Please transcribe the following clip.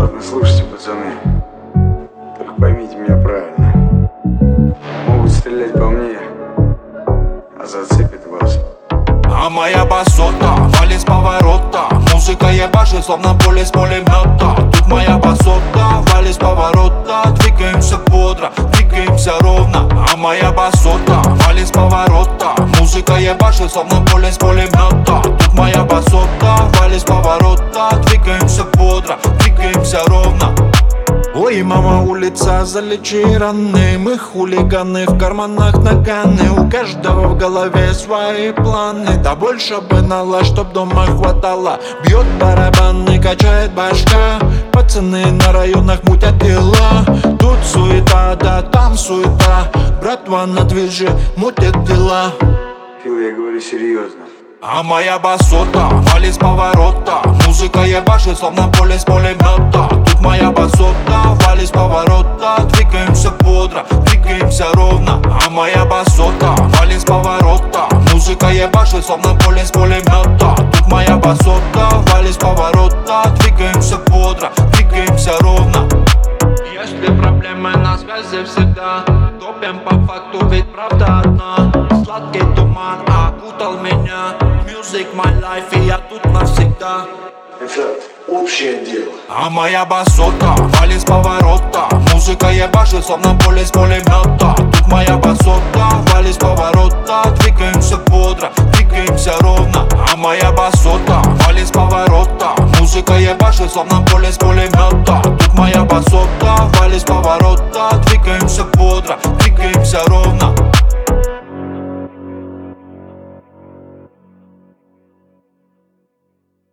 Ладно, слушайте, пацаны, только поймите меня правильно. Могут стрелять по мне, а зацепит вас. А моя басота валит с поворота. Музыка ебашит, словно поле с пулемета. Тут моя басота валит с поворота. Двигаемся бодро, двигаемся ровно. А моя басота валит с поворота. Музыка ебашит, словно поле с пулемета. Тут моя басота валит с поворота. Двигаемся бодро, двигаемся ровно. Ой, мама, улица, залечи раны. Мы хулиганы, в карманах наганы. У каждого в голове свои планы. Да больше бы нала, чтоб дома хватало. Бьет барабаны, качает башка. Пацаны на районах мутят дела. Тут суета, да там суета. Братва на движе мутит дела. Фил, я говорю серьезно. А моя басота валит с поворота. Музыка ебашит, словно поле с пулемета. Тут моя басота валит с поворота. Двигаемся бодро, двигаемся ровно. А моя басота валит с поворота. Музыка ебашит, словно поле с пулемета. Тут моя басота валит с поворота. Двигаемся бодро, двигаемся ровно. Если проблемы на связи всегда, топим по факту, ведь правда одна. Сладкий туман окутал меня. Music my life, и я тут навсегда. Это общее дело. А моя басота валит с поворота. Музыка ебашит, словно поле с пулемета. Тут моя басота валит с поворота. Двигаемся бодро, двигаемся ровно. А моя басота валит с поворота. Музыка ебашит, словно поле с пулемета. Тут моя басота валит с поворота.